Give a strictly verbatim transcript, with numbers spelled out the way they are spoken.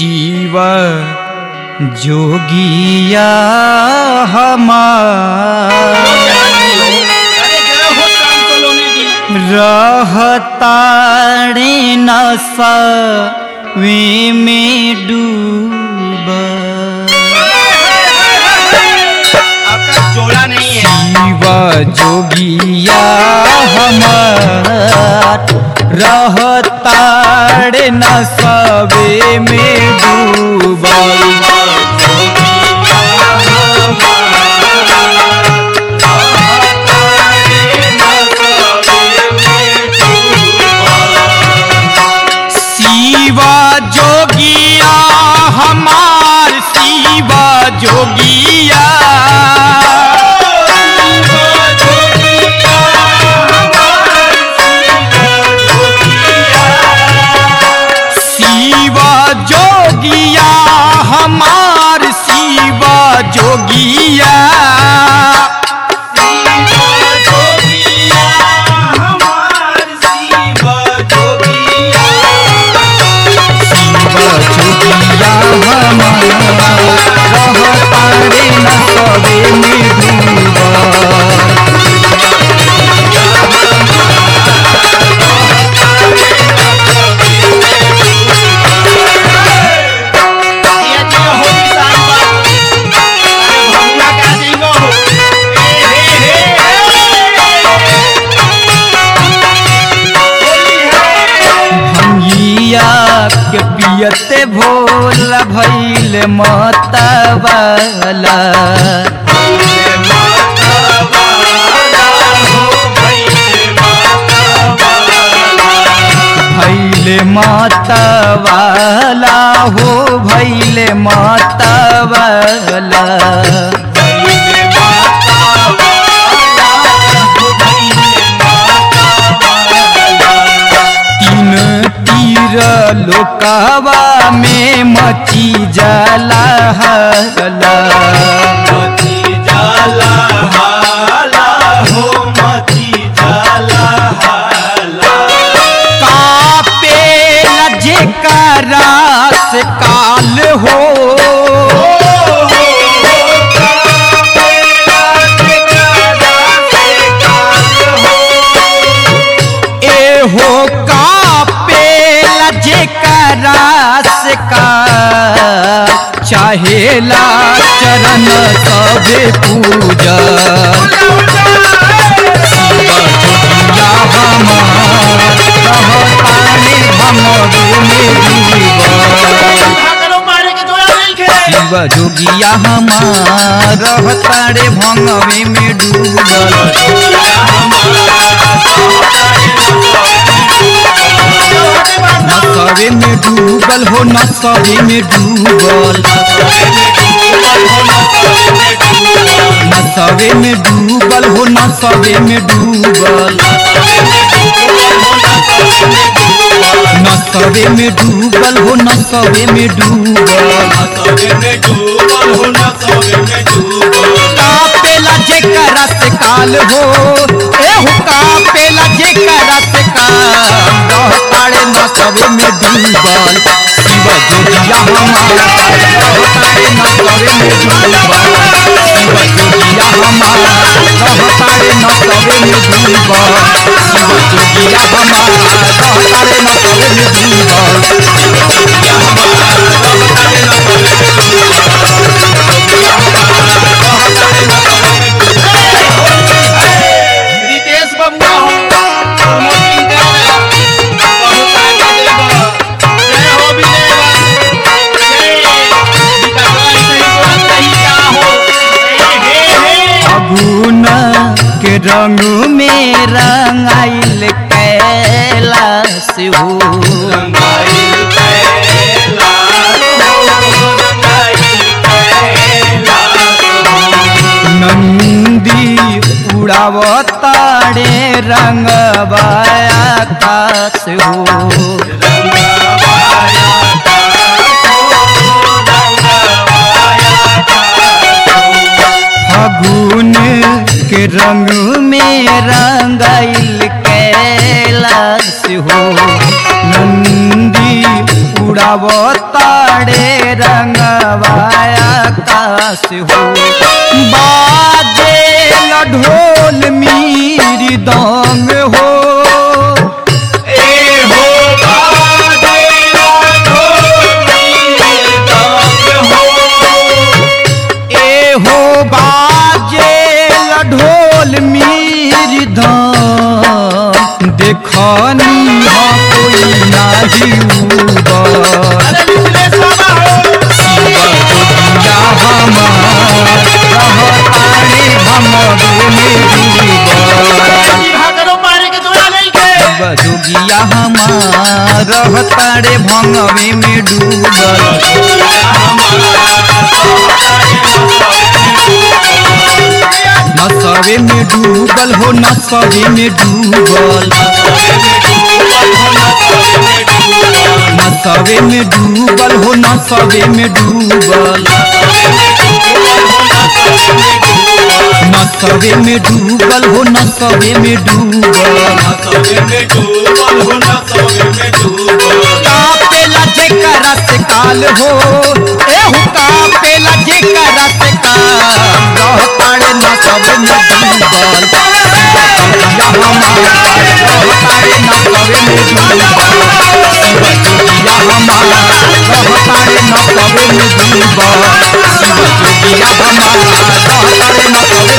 शिव जोगिया रहताड़े नशे में डूबा शिव जोगिया हमार रहताड़े नशे में डूबा शिवा जोगिया हमार शिवा जोगिया शिवा जोगिया हमार शिवा जोगिया रहताड़े नशे में डूबा के पियते भोला भइल मतवाला भइले मतवाला हो भइले मतवाला लोकावा में मची जाला हला मची जाला हाला हो मची जाला हाला कापे लजे का रास काल हो ए हो रास का चाहेला चरण सबे पूजा शिवा जोगिया हमार रहताड़े भंगवे में डूबा शिवा जोगिया हमार रहताड़े भंगवे में डूबल नशे में डूबल हो नशे में डूबल नशे में डूबल हो नशे में डूबल नशे में डूबल हो नशे में डूबल कापेला जेकरा से काल हो एहु कापेला जेकरा से काल रहताड़े नशे में डूबल शिवा जोगिया हमार रहताड़े नशे में डूबल शिवा जोगिया हमार रहताड़े नशे में डूबल शिवा जोगिया हमार रहताड़े नशे में डूबल शिवा जोगिया हमार रहताड़े नशे में रितेश बबुआ के रंग में रंगाइल कैलाश हो नंदी उड़ावताड़े रंगवाया आकाश हो फागुन के रंग में रंगाइल कैलाश हो नंदी उड़ा बरसावताड़े रंगवाया आकाश हो बाजे ढोल मीरी दांग हो ए हो बाजे ढोल मीरी दांग हो ए हो बाजे ढोल मीरी दांग देखनी हा कोई नाही उबर अरे निचले सभा हो शिवा जोगिया हमार रहताड़े भंगवे में डूबल भागरो मारे के तोरा नहीं के शिवा जोगिया हमार रहताड़े भंगवे में डूबल नसवे में डूबल हो नसवे में डूबल नसवे में डूबल हो नसवे में डूबल नसवे में डूबल हो नसवे में डूबल कापेला जेकरा से काल हो एहू कापेला जेकरा से काल रहताड़े नसवे में डूबल जोगिया हमार रहताड़े नसवे में डूबल शिवा जोगिया हमार रहताड़े नसवे में डूबल शिवा जोगिया हमार रहताड़े नसवे